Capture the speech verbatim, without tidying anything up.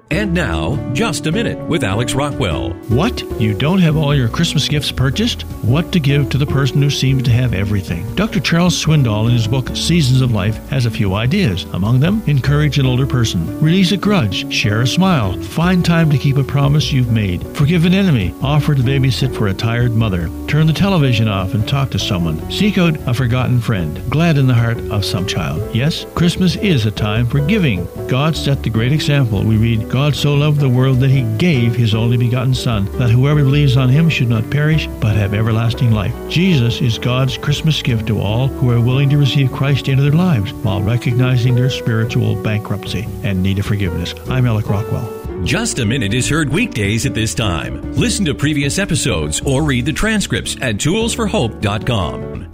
And now, Just a Minute with Alex Rockwell. What? You don't have all your Christmas gifts purchased? What to give to the person who seems to have everything? Doctor Charles Swindoll, in his book Seasons of Life, has a few ideas. Among them, encourage an older person. Release a grudge. Share a smile. Find time to keep a promise you've made. Forgive an enemy. Offer to babysit for a tired mother. Turn the television off and talk to someone. Seek out a forgotten friend. Glad in the heart of some child. Yes, Christmas is a time for giving. God set the great example. We read, God so loved the world that he gave his only begotten Son, that whoever believes on him should not perish, but have everlasting life. Jesus is God's Christmas gift to all who are willing to receive Christ into their lives while recognizing their spiritual bankruptcy and need of forgiveness. I'm Alex Rockwell. Just a Minute is heard weekdays at this time. Listen to previous episodes or read the transcripts at tools for hope dot com.